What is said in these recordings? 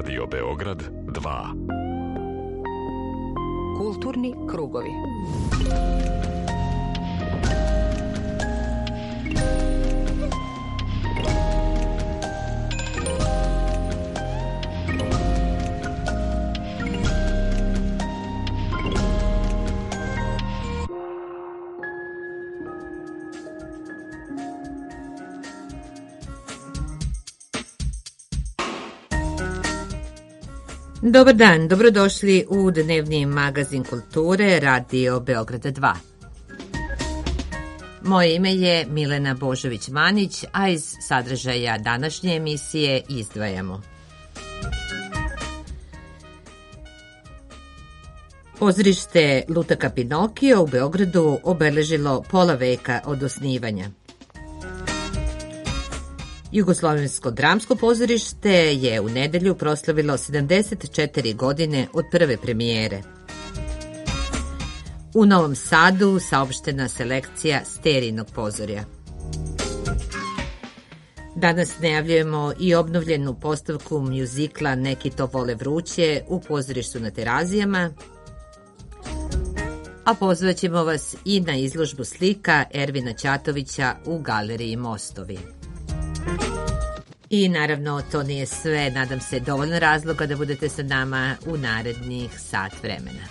Radio Beograd 2. Kulturni krugovi. Dobar dan, dobrodošli u dnevni magazin kulture Radio Beograda 2. Moje ime je Milena Božović-Manić, a iz sadržaja današnje emisije izdvajamo: Pozorište Lutaka Pinokio u Beogradu obeležilo pola veka od osnivanja. Jugoslovensko dramsko pozorište je u nedelju proslavilo 74 godine od prve premijere. U Novom Sadu saopštena selekcija Sterijinog pozorja. Danas najavljujemo i obnovljenu postavku mjuzikla Neki to vole vruće u pozorištu na Terazijama, a pozvat ćemo vas i na izložbu slika Ervina Ćatovića u Galeriji Mostovi. I naravno, to nije sve, nadam se dovoljno razloga da budete sa nama u narednih sat vremena.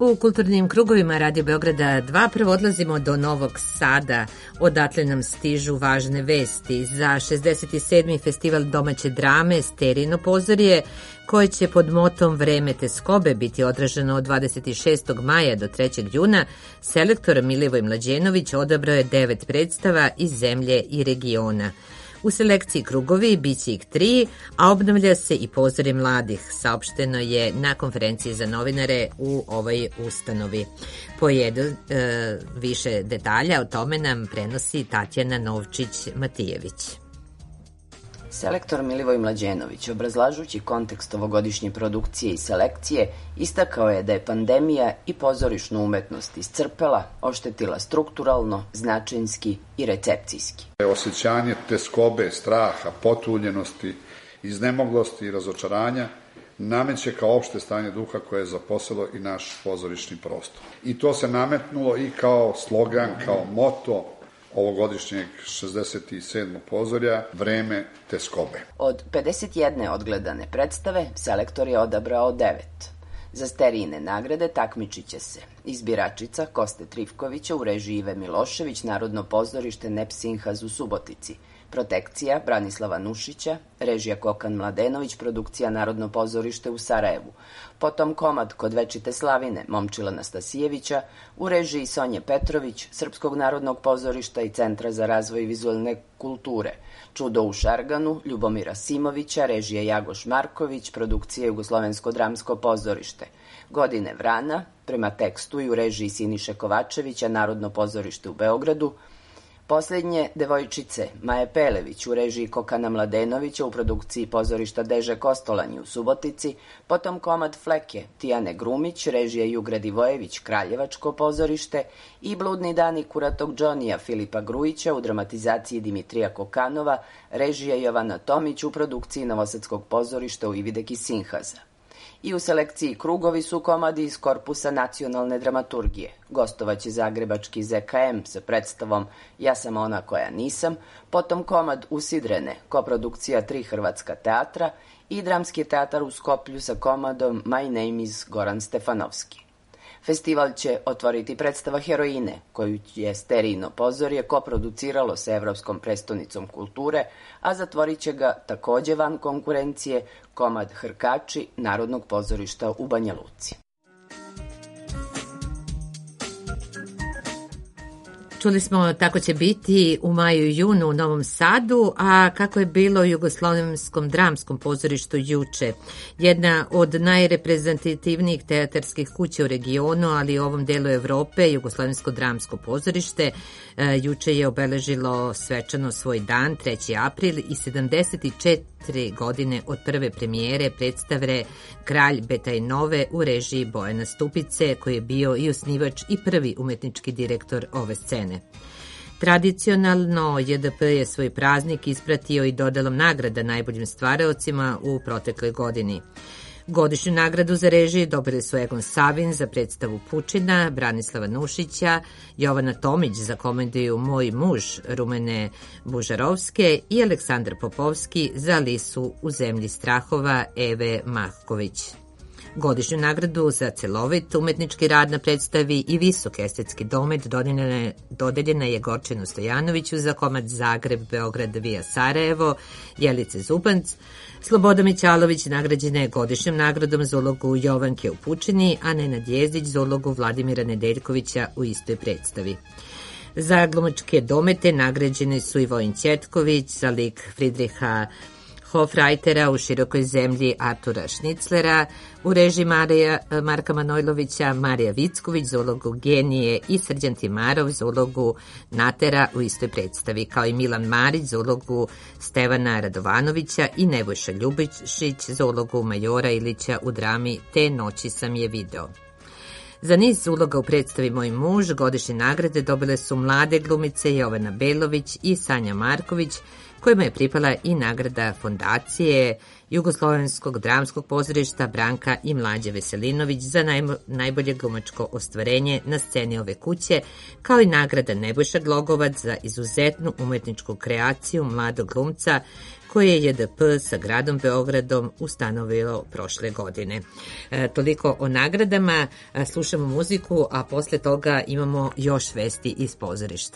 U kulturnim krugovima Radio Beograda 2 prvo odlazimo do Novog Sada. Odatle nam stižu važne vesti za 67. festival domaće drame Sterino pozorje, koje će pod motom Vreme teskobe biti odraženo od 26. maja do 3. juna. Selektor Milivoj Mlađenović odabrao je 9 predstava iz zemlje i regiona. U selekciji krugovi biće ih 3, a obnavlja se i pozorje mladih, saopšteno je na konferenciji za novinare u ovoj ustanovi. Više detalja o tome nam prenosi Tatjana Novčić-Matijević. Selektor Milivoj Mlađenović, obrazlažući kontekst ovogodišnje produkcije i selekcije, istakao je da je pandemija i pozorišnu umetnost iscrpela, oštetila strukturalno, značajnski i recepcijski. Osjećanje teskobe, straha, potuljenosti, iznemoglosti i razočaranja nameće kao opšte stanje duha koje je zaposelo i naš pozorišni prostor. I to se nametnulo i kao slogan, kao moto ovogodišnjeg 67. pozorja Vreme teskobe. Od 51 odgledane predstave, selektor je odabrao 9. Za Sterijine nagrade takmičiće se Izbiračica Koste Trifkovića u režiji Ive Milošević, Narodno pozorište Nepsinhaz u Subotici, Protekcija Branislava Nušića, režija Kokan Mladenović, produkcija Narodno pozorište u Sarajevu, potom komad Kod večite slavine Momčila Nastasijevića u režiji Sonje Petrović, Srpskog narodnog pozorišta i Centra za razvoj vizualne kulture, Čudo u Šarganu Ljubomira Simovića, režija Jagoš Marković, produkcija Jugoslovensko dramsko pozorište, Godine vrana, prema tekstu i u režiji Siniše Kovačevića, Narodno pozorište u Beogradu, Poslednje devojčice Maje Pelević u režiji Kokana Mladenovića u produkciji pozorišta Deže Kostolanji u Subotici, potom komad Fleke Tijane Grumić, režija Jugra Divojević, Kraljevačko pozorište i Bludni dani Kuratog Džonija Filipa Grujića u dramatizaciji Dimitrija Kokanova, režija Jovana Tomić u produkciji Novosadskog pozorišta u Ivideki Sinhaza. I u selekciji krugovi su komadi iz korpusa nacionalne dramaturgije. Gostovaće zagrebački ZKM sa predstavom Ja sam ona koja nisam, potom komad Usidrene, koprodukcija 3 hrvatska teatra i Dramski teatar u Skoplju sa komadom My name is Goran Stefanovski. Festival će otvoriti predstava Heroine, koju je Sterijino pozorje koproduciralo sa Evropskom prestonicom kulture, a zatvorit će ga takođe van konkurencije komad Hrkači Narodnog pozorišta u Banja Luci. Čuli smo tako će biti u maju i junu u Novom Sadu, a kako je bilo u Jugoslovenskom dramskom pozorištu juče. Jedna od najreprezentativnijih teatarskih kuća u regionu, ali i u ovom delu Evrope, Jugoslovensko dramsko pozorište, juče je obeležilo svečano svoj dan, 3. april i 74 godine od prve premijere predstave Kralj Betajnove u režiji Bojana Stupice, koji je bio i osnivač i prvi umetnički direktor ove scene. Tradicionalno, JDP je svoj praznik ispratio i dodelom nagrada najboljim stvaraocima u protekloj godini. Godišnju nagradu za režiju dobili su Egon Savin za predstavu Pučina, Branislava Nušića, Jovana Tomić za komediju Moj muž Rumene Bužarovske i Aleksandar Popovski za Lisu u zemlji strahova Eve Mahković. Godišnju nagradu za celovit umetnički rad na predstavi i visok estetski domet dodeljena je Gorčinu Stojanoviću za komad Zagreb, Beograd, Via Sarajevo, Jelice Zubanc. Sloboda Mićalović nagrađena je godišnjom nagradom za ulogu Jovanke u Pučini, a Nenad Jezdić za ulogu Vladimira Nedeljkovića u istoj predstavi. Za glumačke domete nagrađeni su i Vojin Ćetković za lik Fridriha Hofreitera u Širokoj zemlji Artura Šniclera, u režiji Marka Manojlovića Marija Vicković za ulogu Genije i Srđan Timarov za ulogu Natera u istoj predstavi, kao i Milan Marić za ulogu Stevana Radovanovića i Nebojša Ljubišić za ulogu Majora Ilića u drami Te noći sam je video. Za niz uloga u predstavi Moj muž godišnje nagrade dobile su mlade glumice Jovana Belović i Sanja Marković, kojima je pripala i nagrada Fondacije Jugoslovenskog dramskog pozorišta Branka i Mlađe Veselinović za najbolje glumačko ostvarenje na sceni ove kuće, kao i nagrada Nebojša Glogovac za izuzetnu umetničku kreaciju mladog glumca koje je JDP sa gradom Beogradom ustanovilo prošle godine. Toliko o nagradama, slušamo muziku, a posle toga imamo još vesti iz pozorišta.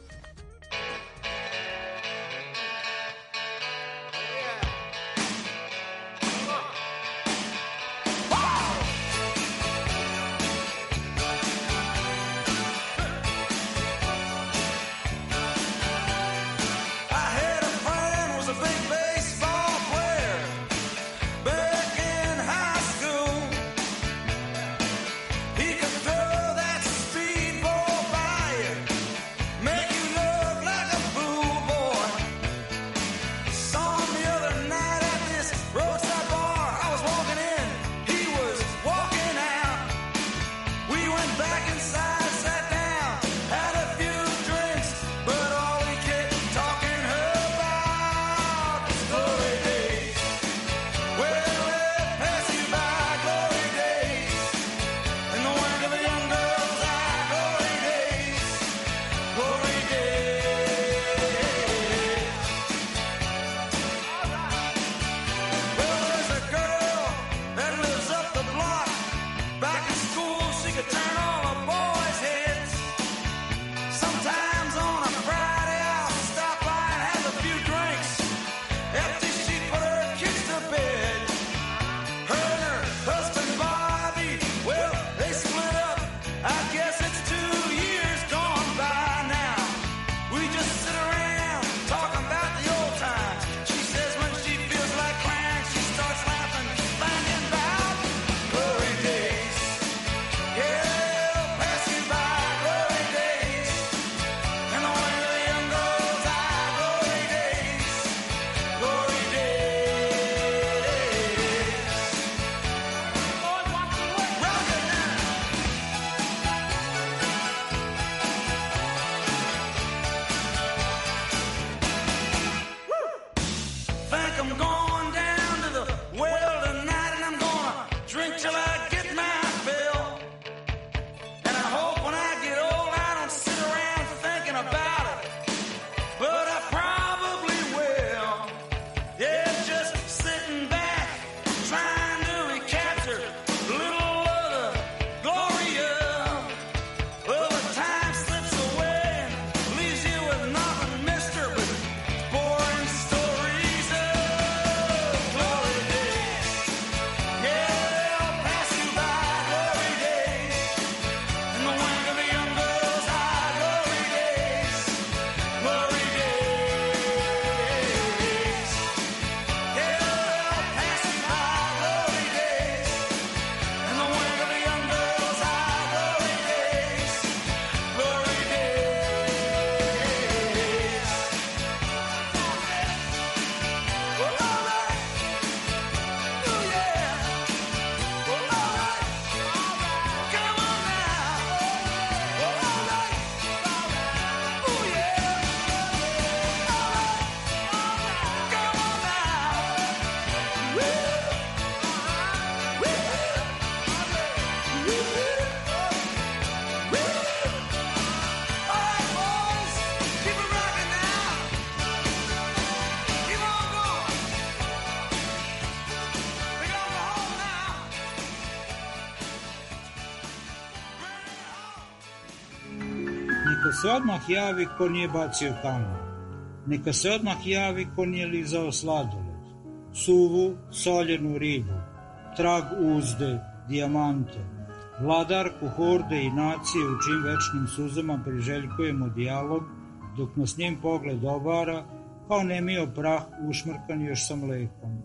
Neka se odmah javi ko nije bacio kamen. Neka se odmah javi ko nije lizao sladoled, suvu, soljenu ribu, trag uzde, dijamante, vladarku horde i nacije u čim večnim suzama priželjkujemo dijalog, dok nas njim pogled obara, kao nemio prah ušmrkan još sa mlekom.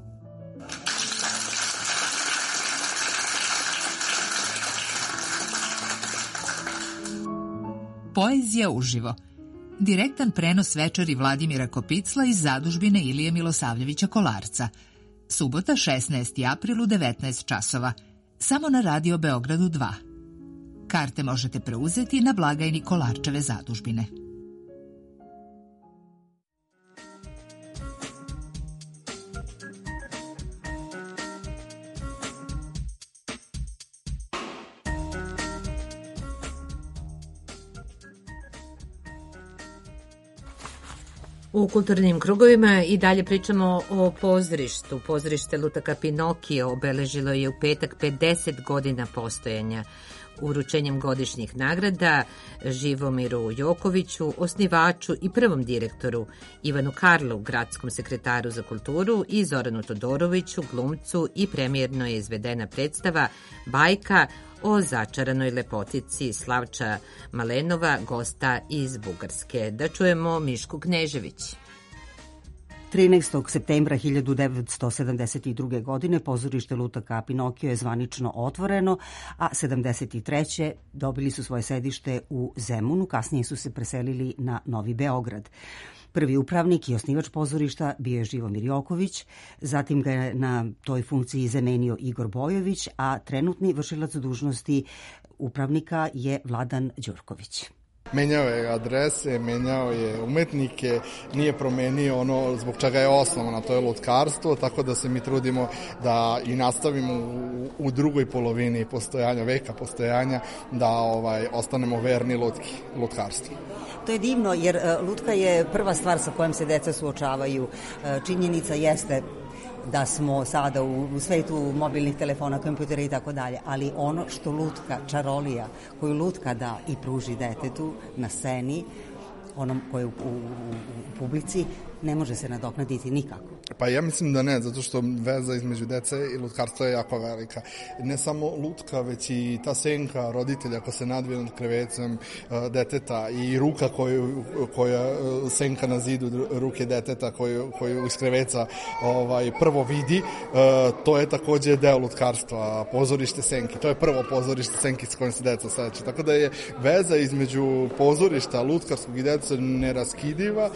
Poezija uživo. Direktan prenos večeri Vladimira Kopicla iz zadužbine Ilije Milosavljevića Kolarca. Subota 16. april u 19 časova. Samo na Radio Beogradu 2. Karte možete preuzeti na blagajni Kolarčeve zadužbine. U kulturnim krugovima i dalje pričamo o pozorištu. Pozorište Lutaka Pinokio obeležilo je u petak 50 godina postojanja. Uručenjem godišnjih nagrada Živomiru Jokoviću, osnivaču i prvom direktoru, Ivanu Karlu, gradskom sekretaru za kulturu, i Zoranu Todoroviću, glumcu, i premijerno je izvedena predstava Bajka o začaranoj lepotici Slavča Malenova, gosta iz Bugarske. Da čujemo Mišku Knežević. 13. septembra 1972. godine pozorište Lutaka Pinokio je zvanično otvoreno, a 73. dobili su svoje sedište u Zemunu, kasnije su se preselili na Novi Beograd. Prvi upravnik i osnivač pozorišta bio je Živomir Joković, zatim ga je na toj funkciji zamenio Igor Bojović, a trenutni vršilac dužnosti upravnika je Vladan Đurković. Menjao je adrese, menjao je umetnike, nije promenio ono zbog čega je osnovano, to je lutkarstvo, tako da se mi trudimo da i nastavimo u drugoj polovini veka postojanja, da ostanemo verni lutkarstvu. To je divno, jer lutka je prva stvar sa kojom se deca suočavaju. Činjenica jeste da smo sada u svetu mobilnih telefona, kompjutera i tako dalje, ali ono što lutka, čarolija, koju lutka da i pruži detetu na sceni, onom koji je u publici, ne može se nadoknaditi nikako. Pa ja mislim da ne, zato što veza između dece i lutkarstva je jako velika. Ne samo lutka, već i ta senka roditelja ko se nadvije nad krevecem deteta i ruka koja senka na zidu ruke deteta koju iz kreveca prvo vidi, to je takođe deo lutkarstva, pozorište senki. To je prvo pozorište senki s kojim se deca seća. Tako da je veza između pozorišta, lutkarskog i deca neraskidiva.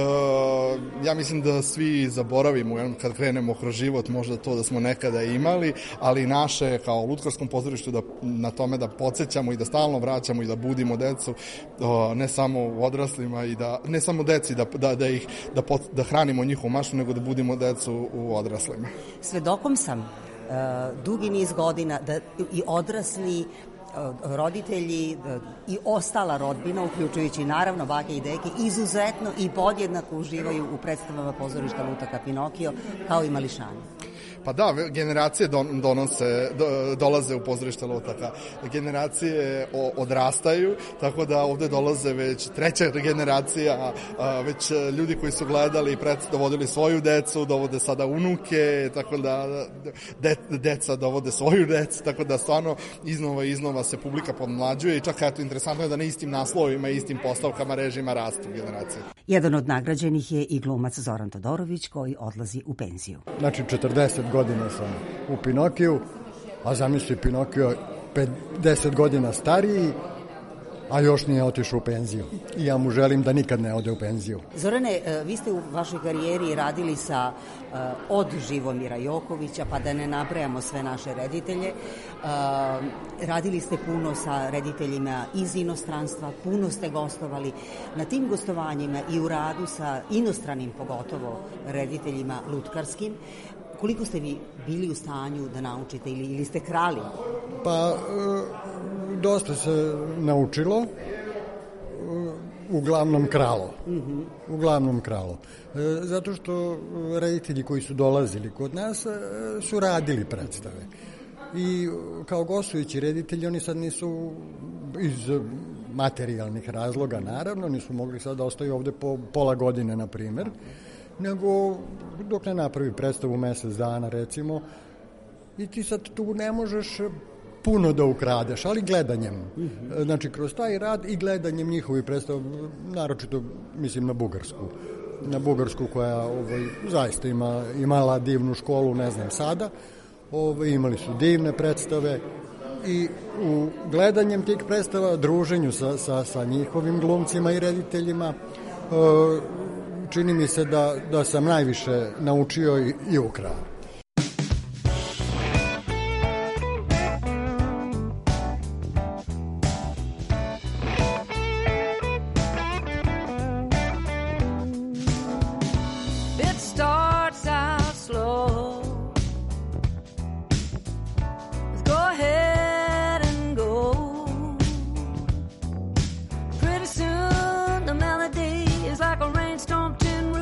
Ja mislim da svi zaboravimo kad krenemo kroz život možda to da smo nekada imali, ali naše kao lutkarskom pozorištu na tome da podsjećamo i da stalno vraćamo i da budimo decu, ne samo odraslima i da ne samo deci da hranimo njihovu maštu, nego da budimo decu u odraslima. Svedokom sam dugi niz godina da i odrasli roditelji i ostala rodbina, uključujući naravno bake i deke, izuzetno i podjednako uživaju u predstavama pozorišta Lutaka Pinokio kao i mališani. Pa da, generacije dolaze u pozorište Lutaka. Generacije odrastaju, tako da ovde dolaze već treća generacija, već ljudi koji su gledali i dovodili svoju decu, dovode sada unuke, tako da deca dovode svoju decu, tako da stvarno iznova se publika podmlađuje i čak eto, interesantno je da na istim naslovima i istim postavkama režima rastu generacije. Jedan od nagrađenih je i glumac Zoran Todorović koji odlazi u penziju. Znači 40 godina sam u Pinokiju, a zamisli Pinokio 50 godina stariji, a još nije otišao u penziju. I ja mu želim da nikad ne ode u penziju. Zorane, vi ste u vašoj karijeri radili od Živomira Jokovića, pa da ne nabrajamo sve naše reditelje. Radili ste puno sa rediteljima iz inostranstva, puno ste gostovali. Na tim gostovanjima i u radu sa inostranim, pogotovo rediteljima lutkarskim, koliko ste vi bili u stanju da naučite ili ste krali? Pa, dosta se naučilo, uglavnom kralo. Uglavnom kralo. Zato što reditelji koji su dolazili kod nas su radili predstave. I kao gostujući reditelji oni sad nisu iz materijalnih razloga, naravno, nisu mogli sad da ostaju ovde po pola godine, na primer, nego dok ne napravi predstavu mesec dana, recimo, i ti sad tu ne možeš puno da ukradeš, ali gledanjem. Znači, kroz taj rad i gledanjem njihovi predstava, naročito, mislim, na Bugarsku koja zaista imala divnu školu, ne znam sada, imali su divne predstave i u gledanjem tih predstava, druženju sa njihovim glumcima i rediteljima, čini mi se da sam najviše naučio i ukrao. Pretty soon the melody is like a rainstorm tin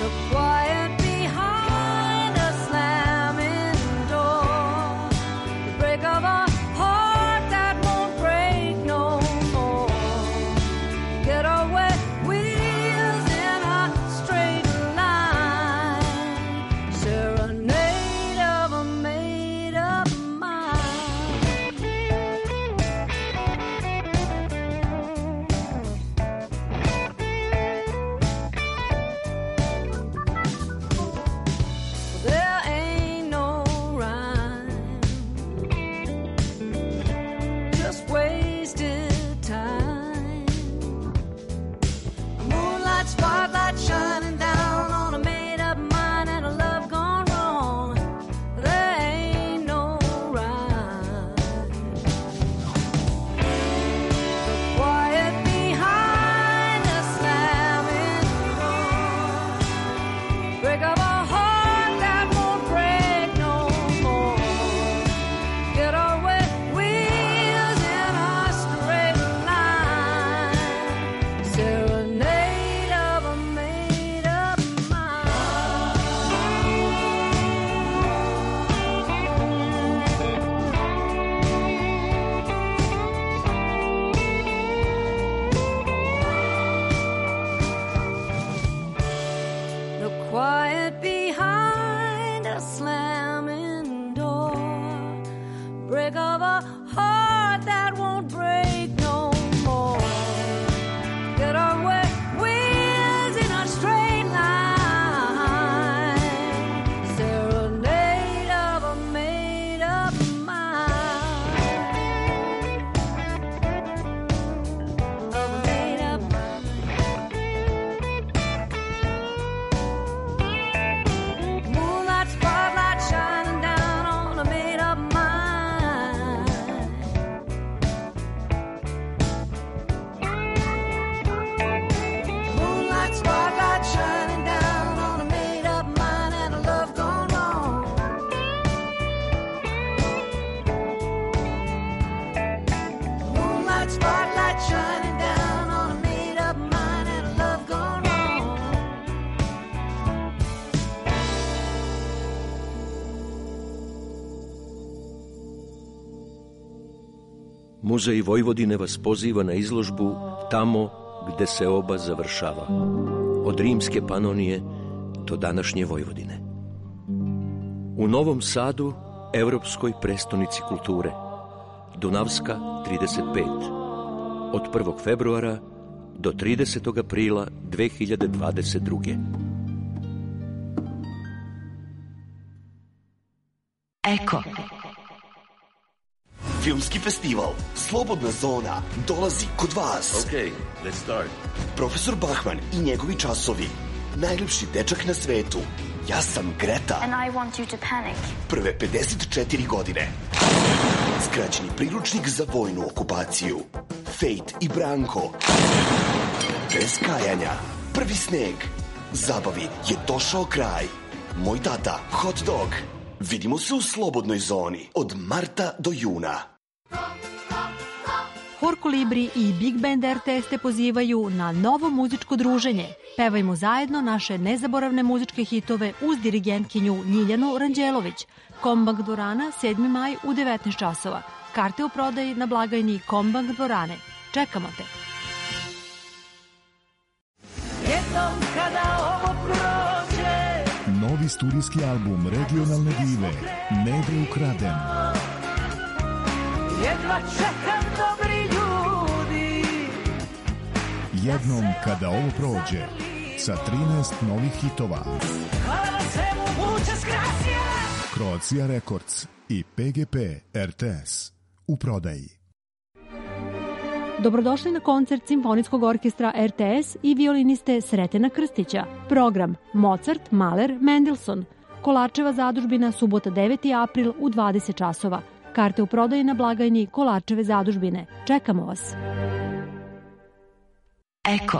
Muzej Vojvodine vas poziva na izložbu Tamo gde se oba završava, od rimske Panonije do današnje Vojvodine. U Novom Sadu, evropskoj prestonici kulture, Dunavska 35, od 1. februara do 30. aprila 2022. Eko. Filmski festival Slobodna zona dolazi kod vas. Okay, let's start. Profesor Bachman i njegovi časovi. Najljepši dečak na svetu. Ja sam Greta. And I want you to panic. Prve 54 godine. Skraćeni priručnik za vojnu okupaciju. Fate i Branko. Bez kajanja. Prvi sneg. Zabavi je došao kraj. Moj tata, hot dog. Vidimo se u Slobodnoj zoni od marta do juna. Hor Kolibri i Big Band RTS te pozivaju na novo muzičko druženje. Pevajmo zajedno naše nezaboravne muzičke hitove uz dirigentkinju Ljiljanu Ranđelović. Kombank dvorana, 7. maj u 19 časova. Karte u prodaji na blagajni Kombank dvorane. Čekamo te. Jednom kada ovo prođe. Novi studijski album regionalne dive Nedre ukraden. Jedva čekam dobri ljudi. Jednom kada ovo prođe, sa 13 novih hitova. Hvala na svemu, muchas gracias. Croatia Records i PGP RTS u prodaji. Dobrodošli na koncert Simfonijskog orkestra RTS i violiniste Sretena Krstića. Program Mozart, Mahler, Mendelssohn. Kolarčeva zadužbina, subota 9. april u 20 časova. Karte u prodaji na blagajni Kolarčeve zadužbine. Čekamo vas. Eko.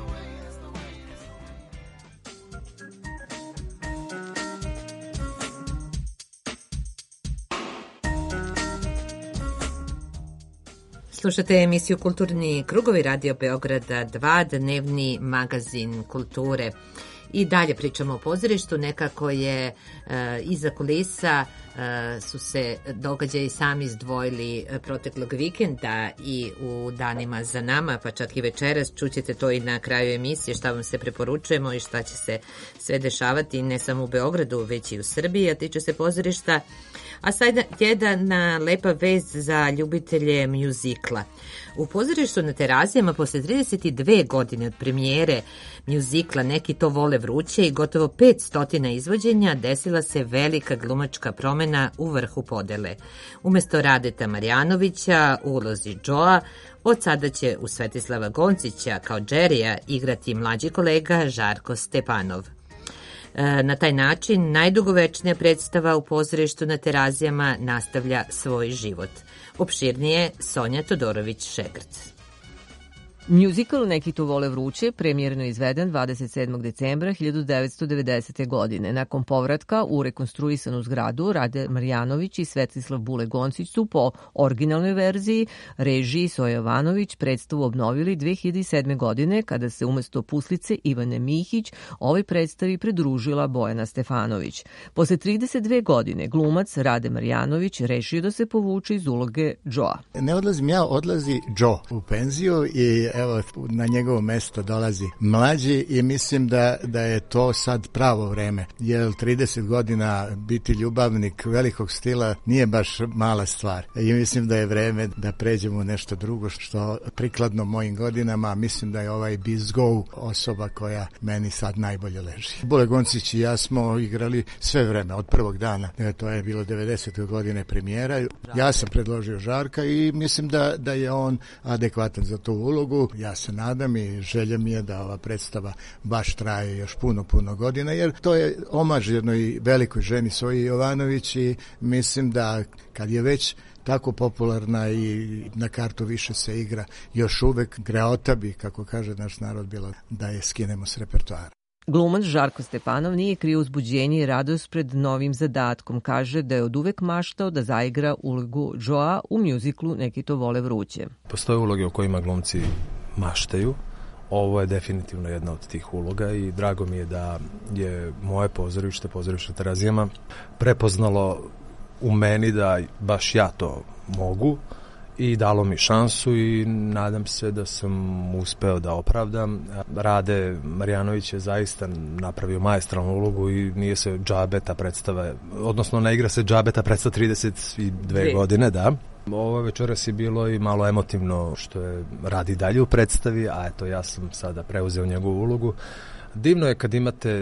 Slušate emisiju Kulturni krugovi Radio Beograda 2, dnevni magazin kulture. I dalje pričamo o pozorištu, nekako je iza kulisa su se događaji sami izdvojili proteklog vikenda i u danima za nama, pa čak i večeras. Čućete to i na kraju emisije šta vam se preporučujemo i šta će se sve dešavati ne samo u Beogradu, već i u Srbiji, a tiče se pozorišta. A sad jedna lepa vest za ljubitelje mjuzikla. U pozorištu na Terazijama posle 32 godine od premijere mjuzikla Neki to vole vruće i gotovo 500 izvođenja desila se velika glumačka promena u vrhu podele. Umesto Radeta Marjanovića u ulozi Joa, od sada će u Svetislava Goncića kao Džerija igrati mlađi kolega Žarko Stepanov. Na taj način najdugovečnija predstava u pozorištu na Terazijama nastavlja svoj život. Opširnije Sonja Todorović-Šegrc. Mjuzikl Neki to vole vruće premijerno izveden 27. decembra 1990. godine. Nakon povratka u rekonstruisanu zgradu Rade Marjanović i Svetislav Bule Goncić su po originalnoj verziji režiji Soja Jovanović predstavu obnovili 2007. godine kada se umesto Puslice Ivane Mihić ovoj predstavi pridružila Bojana Stefanović. Posle 32 godine glumac Rade Marjanović rešio da se povuče iz uloge Joa. Ne odlazim ja, odlazi Joe u penziju i evo, na njegovo mesto dolazi mlađi i mislim da je to sad pravo vreme, jer 30 godina biti ljubavnik velikog stila nije baš mala stvar i mislim da je vreme da pređemo u nešto drugo što prikladno mojim godinama. Mislim da je ovaj Bizgou osoba koja meni sad najbolje leži. Bule Goncić i ja smo igrali sve vreme, od prvog dana, to je bilo 90. godine premijera. Ja sam predložio Žarka i mislim da je on adekvatan za tu ulogu. Ja se nadam i želja mi je da ova predstava baš traje još puno godina, jer to je omaž jednoj velikoj ženi Soji Jovanović i mislim da kad je već tako popularna i na kartu više se igra, još uvek greota bi, kako kaže naš narod, bilo da je skinemo s repertoara. Glumac Žarko Stepanov nije krio uzbuđenje i radost pred novim zadatkom. Kaže da je od uvek maštao da zaigra ulogu Joa u mjuziklu Neki to vole vruće. Postoje uloge o kojima glumci maštaju. Ovo je definitivno jedna od tih uloga i drago mi je da je moje pozorište Terazijama prepoznalo u meni da baš ja to mogu i dalo mi šansu i nadam se da sam uspeo da opravdam. Rade Marjanović je zaista napravio maestralnu ulogu i nije se džabeta predstava, odnosno ne igra se džabeta predstava 32 godine, da. Ovo večeras je bilo i malo emotivno što je radi dalje u predstavi, a eto ja sam sada preuzeo njegovu ulogu. Divno je kad imate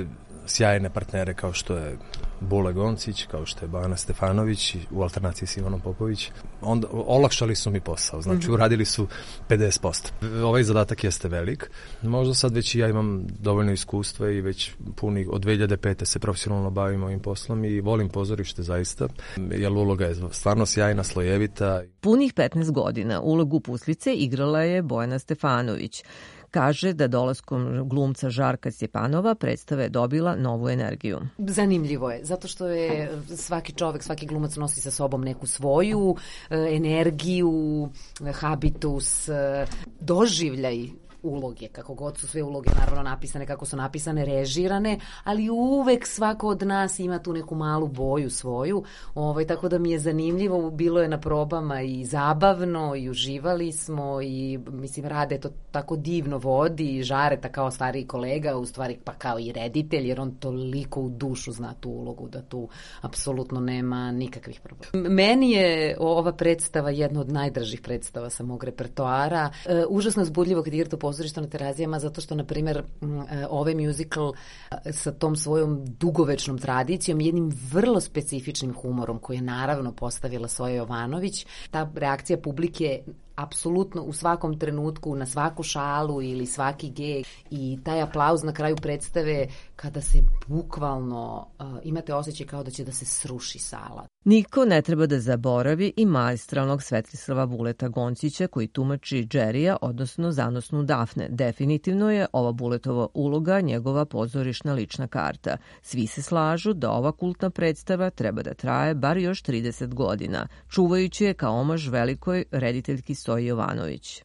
sjajne partnere kao što je Bule Goncić, kao što je Bojana Stefanović u alternaciji s Ivanom Popović. Onda olakšali su mi posao, znači uradili su 50%. Ovaj zadatak jeste velik. Možda sad već i ja imam dovoljno iskustva i već od 2005. se profesionalno bavim ovim poslom i volim pozorište zaista, jer uloga je stvarno sjajna, slojevita. Punih 15 godina ulogu Puslice igrala je Bojana Stefanović. Kaže da dolaskom glumca Žarka Stjepanova predstava je dobila novu energiju. Zanimljivo je, zato što je svaki čovek, svaki glumac nosi sa sobom neku svoju energiju, habitus, doživljaj uloge, kako god su sve uloge naravno napisane, kako su napisane, režirane, ali uvek svako od nas ima tu neku malu boju svoju, tako da mi je zanimljivo, bilo je na probama i zabavno i uživali smo i mislim Rade to tako divno vodi i Žareta kao stariji kolega, u stvari pa kao i reditelj, jer on toliko u dušu zna tu ulogu da tu apsolutno nema nikakvih problema. Meni je ova predstava jedna od najdražih predstava sa mog repertoara. Užasno zbudljivo kad igrate pozorište na Terazijama, zato što, na primjer, ovaj musical sa tom svojom dugovečnom tradicijom, jednim vrlo specifičnim humorom koji je naravno postavila Soja Jovanović, ta reakcija publike apsolutno u svakom trenutku, na svaku šalu ili svaki geg i taj aplauz na kraju predstave kada se bukvalno imate osjećaj kao da će da se sruši sala. Niko ne treba da zaboravi i maestralnog Svetislava Buleta Goncića koji tumači Džerija, odnosno zanosnu Dafne. Definitivno je ova Buletova uloga njegova pozorišna lična karta. Svi se slažu da ova kultna predstava treba da traje bar još 30 godina, čuvajući je kao omaž velikoj rediteljki Soji Jovanović.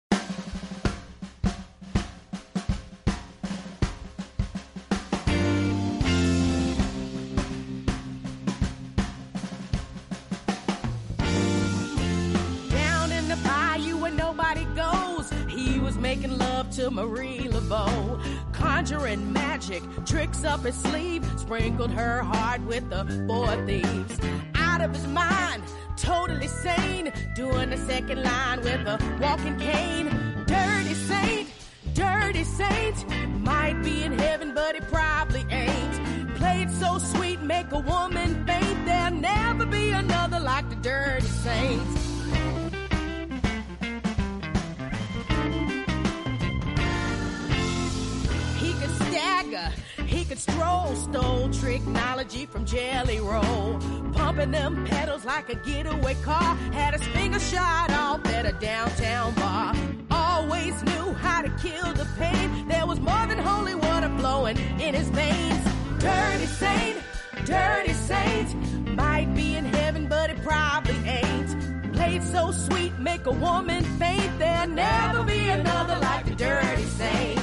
Making love to Marie Laveau, conjuring magic tricks up his sleeve, sprinkled her heart with the 4 thieves. Out of his mind, totally sane, doing the second line with a walking cane. Dirty saint, might be in heaven but he probably ain't. Played so sweet, make a woman faint, there'll never be another like the dirty saints. He could stroll, stole technology from Jelly Roll, pumping them pedals like a getaway car, had his finger shot off at a downtown bar. Always knew how to kill the pain, there was more than holy water flowing in his veins. Dirty saint, might be in heaven but it probably ain't. Played so sweet, make a woman faint, there'll never be another like the dirty saint.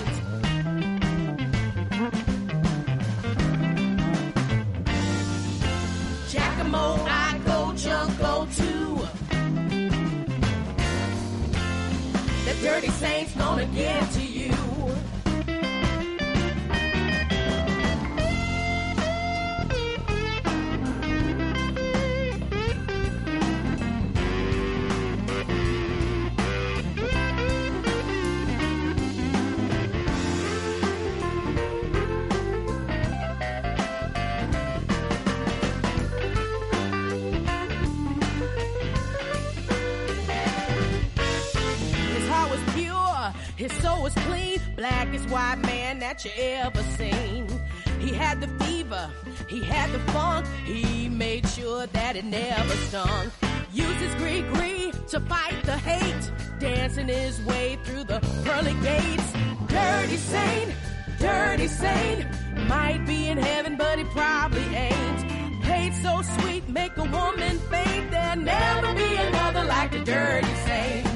Giacomo, I go, Junko too. The dirty saint's gonna get to you. His soul was clean, blackest white man that you ever seen. He had the fever, he had the funk, he made sure that it never stung. Used his gree to fight the hate, dancing his way through the pearly gates. Dirty saint, might be in heaven but he probably ain't. Played so sweet, make a woman faint, there'll never be another like the dirty saint.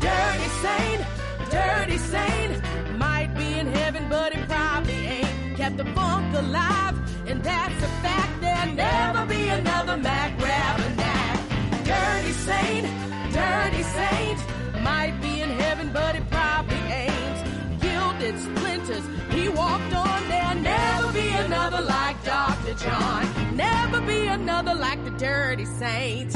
Dirty saint, might be in heaven but it probably ain't. Kept the funk alive, and that's a fact, there'll never be another Mac Ravenack. Dirty saint, might be in heaven but it probably ain't. Gilded splinters, he walked on, there'll never be another like Dr. John. Never be another like the dirty saint.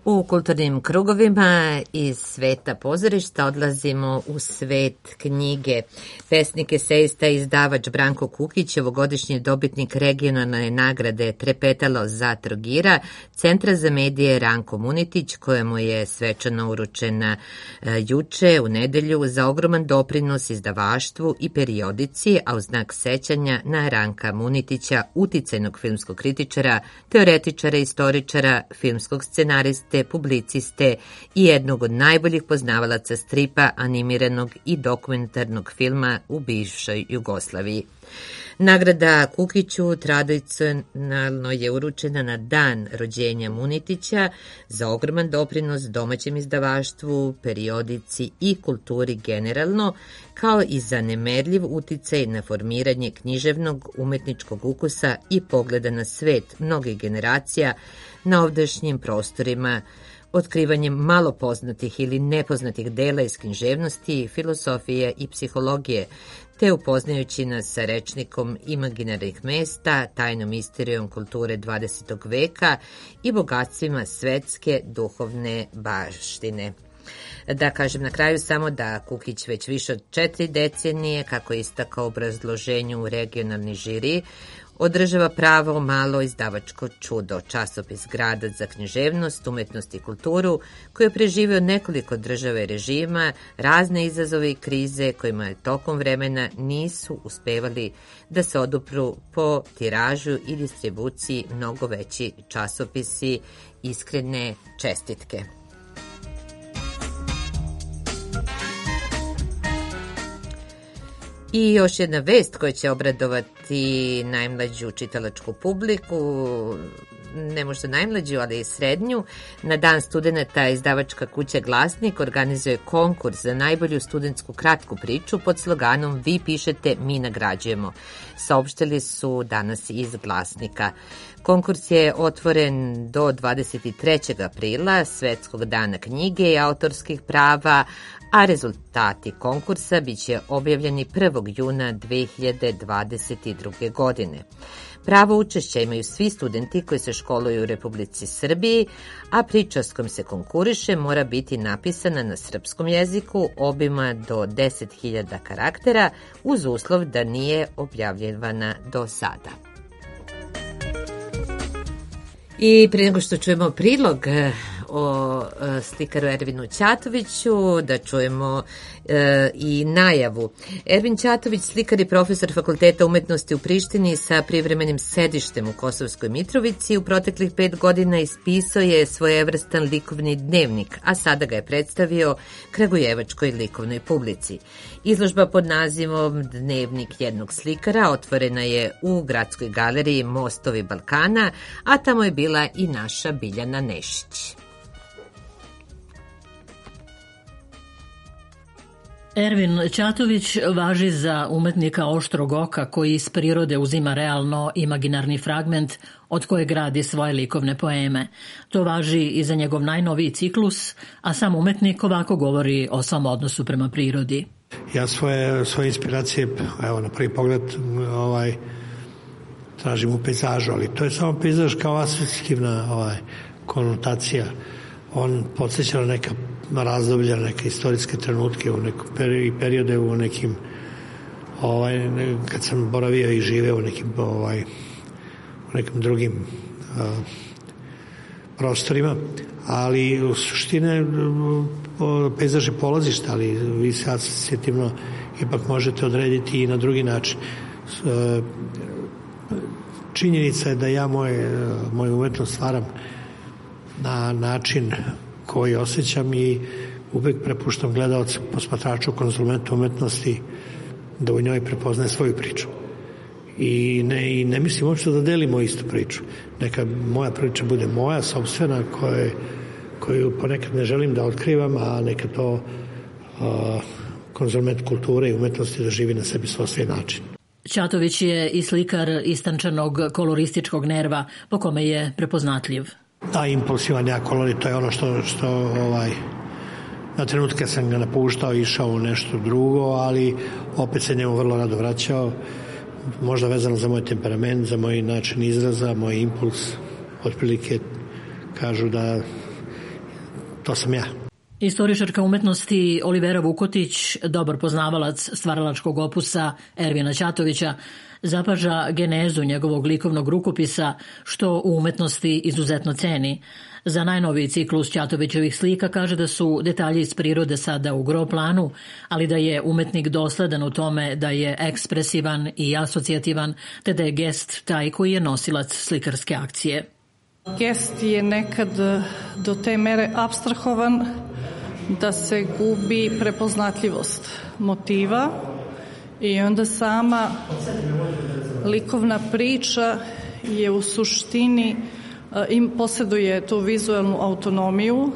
U kulturnim krugovima iz sveta pozorišta odlazimo u svet knjige. Pesnik, esejista i izdavač Branko Kukić, ovogodišnji dobitnik regionalne nagrade Trepetalo za Trogira, Centra za medije Ranko Munitić, kojemu je svečano uručena juče u nedelju za ogroman doprinos izdavaštvu i periodici, a u znak sećanja na Ranka Munitića, uticajnog filmskog kritičara, teoretičara, istoričara, filmskog scenariste, publiciste i jednog od najboljih poznavalaca stripa, animiranog i dokumentarnog filma u bivšoj Jugoslaviji. Nagrada Kukiću tradicionalno je uručena na dan rođenja Munitića za ogroman doprinos domaćem izdavaštvu, periodici i kulturi generalno, kao i za nemerljiv uticaj na formiranje književnog umetničkog ukusa i pogleda na svet mnogih generacija na ovdašnjim prostorima, otkrivanjem malo poznatih ili nepoznatih dela iz književnosti, filosofije i psihologije, te upoznajući nas sa rečnikom imaginarnih mesta, tajnom istorijom kulture 20. veka i bogatstvima svetske duhovne baštine. Da kažem na kraju samo da Kukić već više od 4 decenije, kako je istakao u obrazloženju u regionalni žiri, održava pravo malo izdavačko čudo, časopis Gradac za književnost, umetnost i kulturu, koji je preživio nekoliko država i režima, razne izazove i krize kojima je tokom vremena nisu uspevali da se odupru po tiražu i distribuciji mnogo veći časopisi. Iskrene čestitke. I još jedna vest koja će obradovati najmlađu čitalačku publiku, ne možda najmlađu, ali i srednju. Na Dan studenata izdavačka kuća Glasnik organizuje konkurs za najbolju studentsku kratku priču pod sloganom Vi pišete, mi nagrađujemo. Saopštili su danas iz Glasnika. Konkurs je otvoren do 23. aprila, Svetskog dana knjige i autorskih prava, a rezultati konkursa biće objavljeni 1. juna 2022. godine. Pravo učešća imaju svi studenti koji se školuju u Republici Srbiji, a priča s kojom se konkuriše mora biti napisana na srpskom jeziku, obima do 10.000 karaktera, uz uslov da nije objavljivana do sada. I prije nego što čujemo prilog o slikaru Ervinu Ćatoviću, da čujemo i najavu. Ervin Ćatović, slikar i profesor Fakulteta umetnosti u Prištini sa privremenim sedištem u Kosovskoj Mitrovici, u proteklih 5 godina ispisao je svojevrstan likovni dnevnik, a sada ga je predstavio kragujevačkoj likovnoj publici. Izložba pod nazivom Dnevnik jednog slikara otvorena je u Gradskoj galeriji Mostovi Balkana, a tamo je bila i naša Biljana Nešić. Ervin Ćatović važi za umetnika oštrog oka koji iz prirode uzima realno imaginarni fragment od koje gradi svoje likovne poeme. To važi i za njegov najnoviji ciklus, a sam umetnik ovako govori o svom odnosu prema prirodi. Ja svoje inspiracije, evo na prvi pogled, tražim u pejzažu, ali to je samo pejzaž kao asocijativna konotacija. On podsjeća na neka razdoblja, neke istorijske trenutke, u nekom periode, u nekim kad sam boravio i živeo u nekim drugim prostorima, ali u suštine pejzaž je polazište, ali vi se asocijativno ipak možete odrediti i na drugi način. Činjenica je da ja moju umetnost stvaram na način koji osjećam i uvek prepuštam gledalcu, posmatraču, konzumentu umetnosti da u njoj prepoznaje svoju priču. I ne mislim uopšte da delimo istu priču. Neka moja priča bude moja, sopstvena, koju ponekad ne želim da otkrivam, a neka to konzument kulture i umetnosti doživi na sebi svoj način. Ćatović je i slikar istančanog kolorističkog nerva, po kome je prepoznatljiv. Da, impulsivan ja kolorit, to je ono što na trenutke sam ga napuštao, išao u nešto drugo, ali opet se njemu vrlo rado vraćao, možda vezano za moj temperament, za moj način izraza, moj impuls. Otprilike kažu da to sam ja. Istoričarka umetnosti Olivera Vukotić, dobar poznavalac stvaralačkog opusa Ervina Ćatovića, zapaža genezu njegovog likovnog rukopisa, što u umetnosti izuzetno ceni. Za najnoviji ciklus Ćatovićevih slika kaže da su detalji iz prirode sada u gro planu, ali da je umetnik dosledan u tome da je ekspresivan i asocijativan, te da je gest taj koji je nosilac slikarske akcije. Gest je nekad do te mere apstrahovan da se gubi prepoznatljivost motiva i onda sama likovna priča je u suštini posjeduje tu vizualnu autonomiju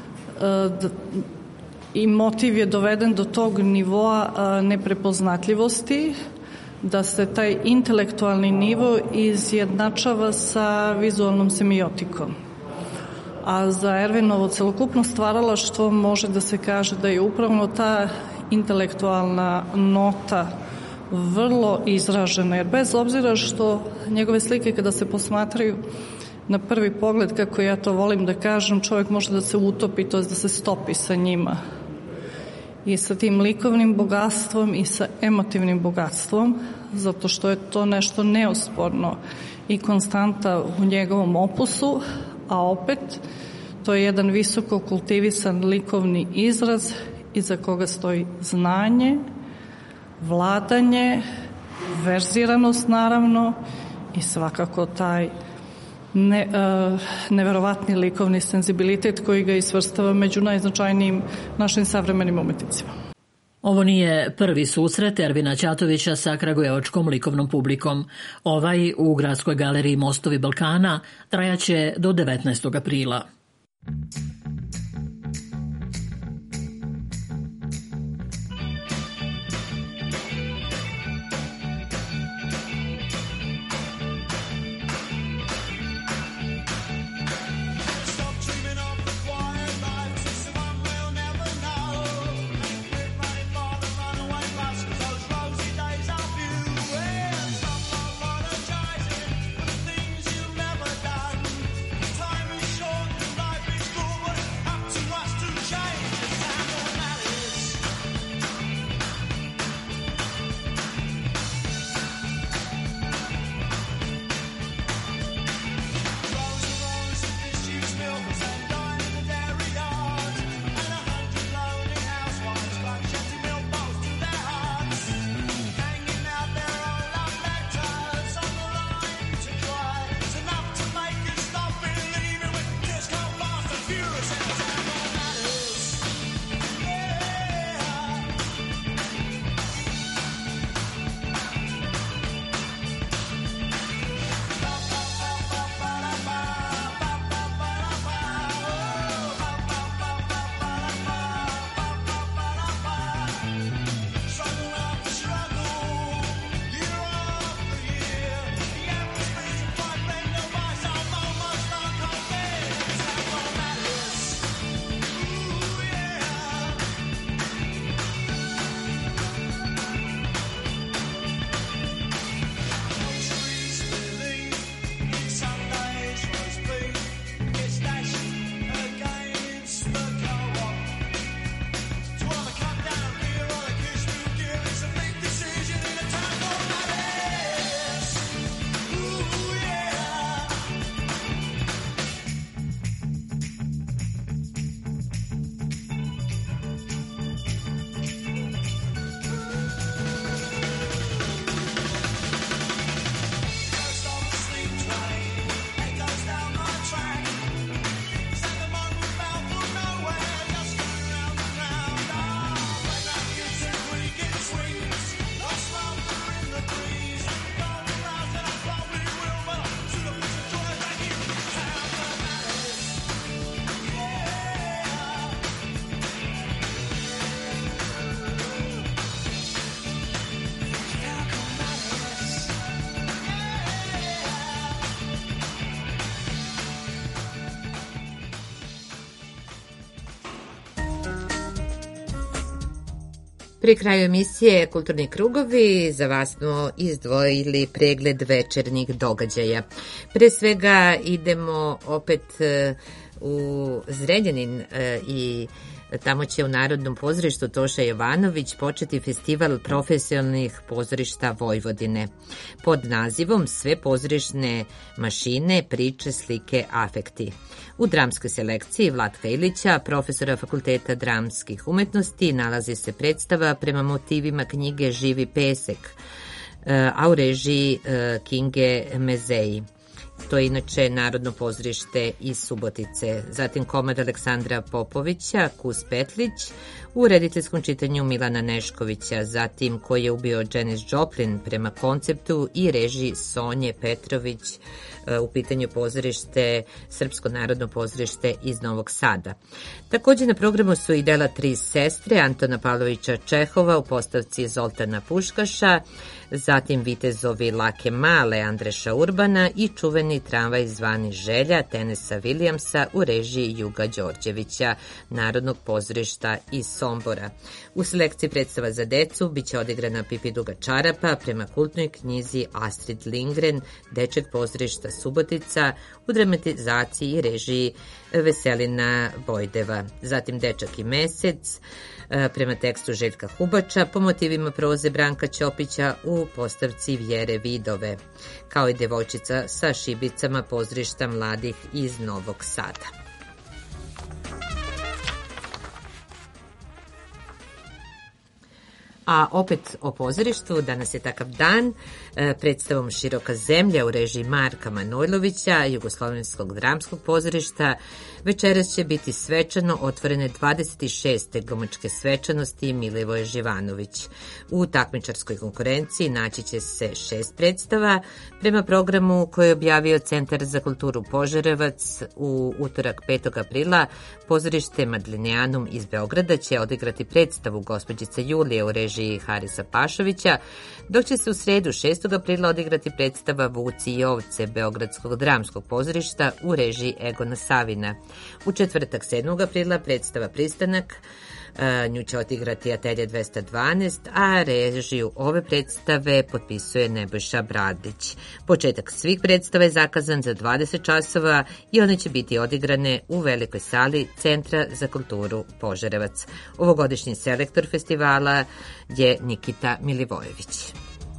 i motiv je doveden do tog nivoa neprepoznatljivosti da se taj intelektualni nivo izjednačava sa vizualnom semiotikom. A za Ervinovo celokupno stvaralaštvo može da se kaže da je upravo ta intelektualna nota vrlo izražena, jer bez obzira što njegove slike kada se posmatraju na prvi pogled, kako ja to volim da kažem, čovjek može da se utopi, to je da se stopi sa njima. I sa tim likovnim bogatstvom i sa emotivnim bogatstvom, zato što je to nešto neosporno i konstanta u njegovom opusu, a opet to je jedan visoko kultivisan likovni izraz iza koga stoji znanje, vladanje, verziranost naravno i svakako taj neverovatni likovni senzibilitet koji ga isvrstava među najznačajnijim našim savremenim umetnicima. Ovo nije prvi susret Ervina Ćatovića sa kragujevačkom likovnom publikom. Ovaj u Gradskoj galeriji Mostovi Balkana trajaće do 19. aprila. Time is short. Pri kraju emisije Kulturni krugovi za vas smo izdvojili pregled večernjih događaja. Pre svega idemo opet u Zrenjanin i tamo će u Narodnom pozorištu Toša Jovanović početi festival profesionalnih pozorišta Vojvodine pod nazivom Sve pozorišne mašine, priče, slike, afekti. U dramskoj selekciji Vlatka Ilića, profesora Fakulteta dramskih umetnosti, nalazi se predstava prema motivima knjige Živi pesek, a u režiji Kinge Mezeji. To je inače Narodno pozorište iz Subotice. Zatim komad Aleksandra Popovića, Kus Petlić, u rediteljskom čitanju Milana Neškovića, zatim Ko je ubio Janis Joplin prema konceptu i režiji Sonje Petrović, u pitanju pozorište, Srpsko narodno pozorište iz Novog Sada. Takođe na programu su i dela Tri sestre Antona Pavlovića Čehova u postavci Zoltana Puškaša, zatim Vitezovi Lake Male Andreša Urbana i čuveni tramvaj zvani Želja Tenesa Vilijamsa u režiji Juga Đorđevića, Narodnog pozorišta iz Sombora. U selekciji predstava za decu biće odigrana Pipi Duga čarapa prema kultnoj knjizi Astrid Lindgren, Dečeg pozorišta Subotica u dramatizaciji i režiji Veselina Bojdeva. Zatim Dečak i mesec prema tekstu Željka Hubača po motivima proze Branka Ćopića u postavci Vjere Vidove, kao i Devojčica sa šibicama pozorišta mladih iz Novog Sada. A opet o pozorištu, danas je takav dan, predstavom Široka zemlja u režiji Marka Manojlovića, Jugoslovenskog dramskog pozorišta, večeras će biti svečano otvorene 26. glumačke svečanosti Milivoje Živanović. U takmičarskoj konkurenciji naći će se 6 predstava. Prema programu koji je objavio Centar za kulturu Požarevac u utorak 5. aprila, pozorište Madlineanum iz Beograda će odigrati predstavu Gospođica Julija u režiji Harisa Pašovića, dok će se u sredu 6. aprila odigrati predstava Vuci i ovce Beogradskog dramskog pozorišta u režiji Egona Savina. U četvrtak 7. aprila predstava Pristanak, nju će odigrati Atelje 212, a režiju ove predstave potpisuje Nebojša Bradić. Početak svih predstava je zakazan za 20 časova i one će biti odigrane u velikoj sali Centra za kulturu Požarevac. Ovogodišnji selektor festivala je Nikita Milivojević.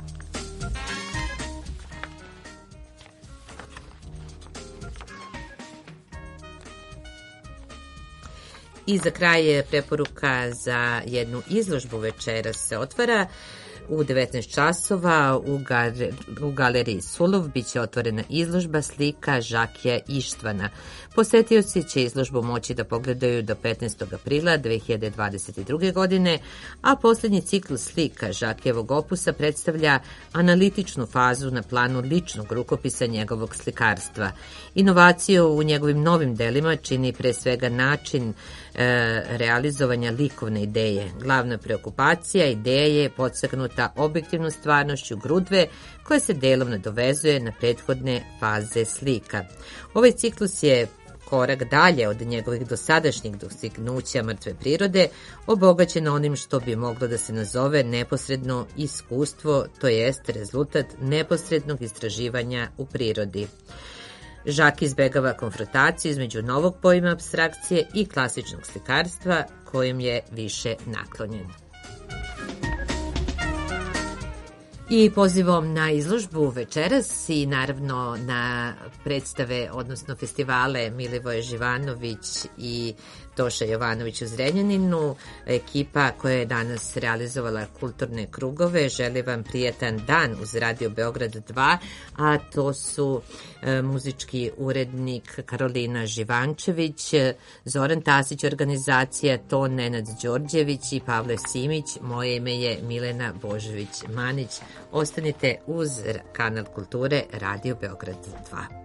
I za kraj je preporuka za jednu izložbu večeras se otvara. U 19 časova u galeriji Sulov biće otvorena izložba slika Žakija Ištvana. Posetioci će izložbu moći da pogledaju do 15. aprila 2022. godine, a posljednji ciklus slika Žakijevog opusa predstavlja analitičnu fazu na planu ličnog rukopisa njegovog slikarstva. Inovaciju u njegovim novim delima čini pre svega način realizovanja likovne ideje. Glavna preokupacija ideje je podstaknuta objektivnom stvarnošću grudve koja se delom nadovezuje na prethodne faze slika. Ovaj ciklus je korak dalje od njegovih dosadašnjih dostignuća mrtve prirode, obogaćen onim što bi moglo da se nazove neposredno iskustvo, to jest rezultat neposrednog istraživanja u prirodi. Žak izbegava konfrontaciju između novog pojma apstrakcije i klasičnog slikarstva kojim je više naklonjen. I pozivom na izložbu večeras i naravno na predstave, odnosno festivale Milivoje Živanović i Toša Jovanović u Zrenjaninu, ekipa koja je danas realizovala kulturne krugove, želi vam prijetan dan uz Radio Beograd 2, a to su muzički urednik Karolina Živančević, Zoran Tasić organizacija, Ton Nenad Đorđević i Pavle Simić. Moje ime je Milena Božović-Manić. Ostanite uz kanal kulture Radio Beograd 2.